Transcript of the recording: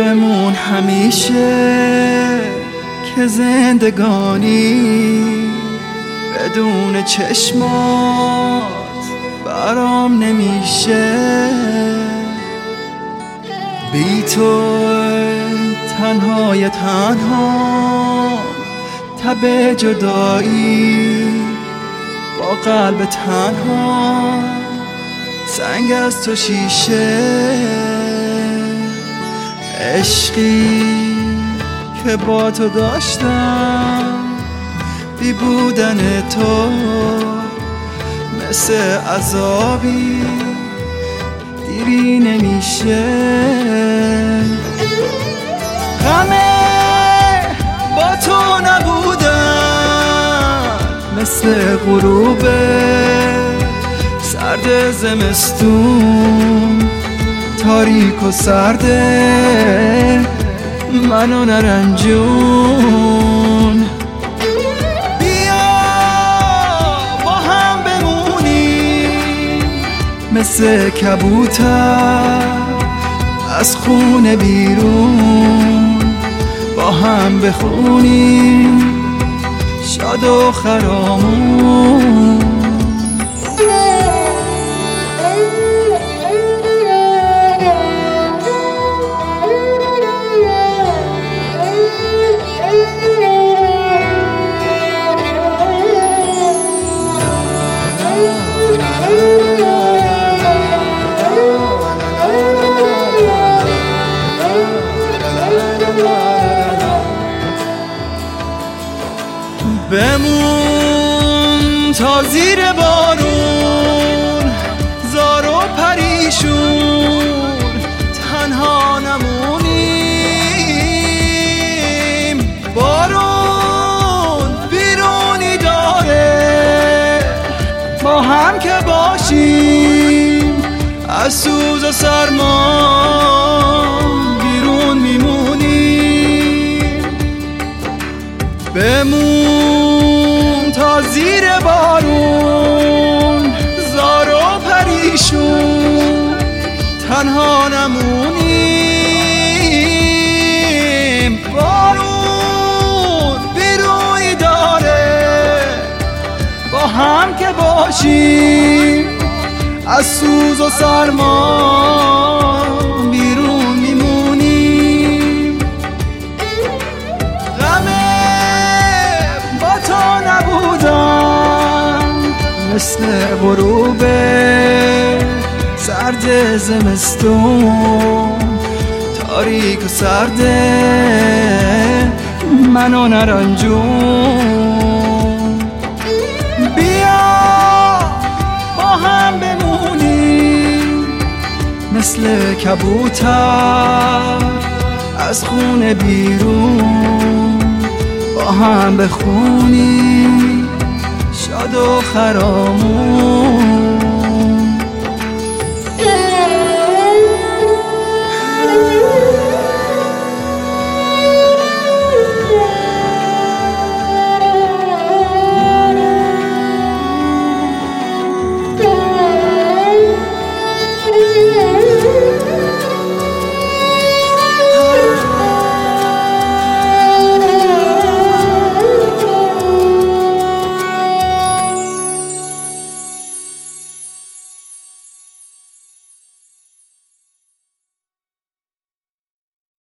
بمون همیشه که زندگانی بدون چشمات برام نمیشه. بی تو تنهای تنها تب جدایی با قلب تنها سنگ از تو شیشه. عشقی که با تو داشتم بی بودن تو مثل عذابی دیری نمیشه. غمه با تو نبودن مثل غروب سرد زمستون تاریک و سرده منو نرنجون. بیا با هم بمونیم مثل کبوتر از خونه بیرون با هم بخونیم شاد و خرامون. بمون تا زیر بارون زار و پریشون تنها نمونیم. بارون بیرونی داره با هم که باشیم از سوز و سرما بیرون میمونیم. بمون تا زیر بارون زار و پریشون تنها نمونیم. بارون بیروی داره با هم که باشیم از سوز و سرما بیرون میمونیم. مثل غروب سرد زمستون تاریک و سرده منو نرنجون. بیا با هم بمونیم مثل کبوتر از خونه بیرون با هم بخونیم شاد و خرامون.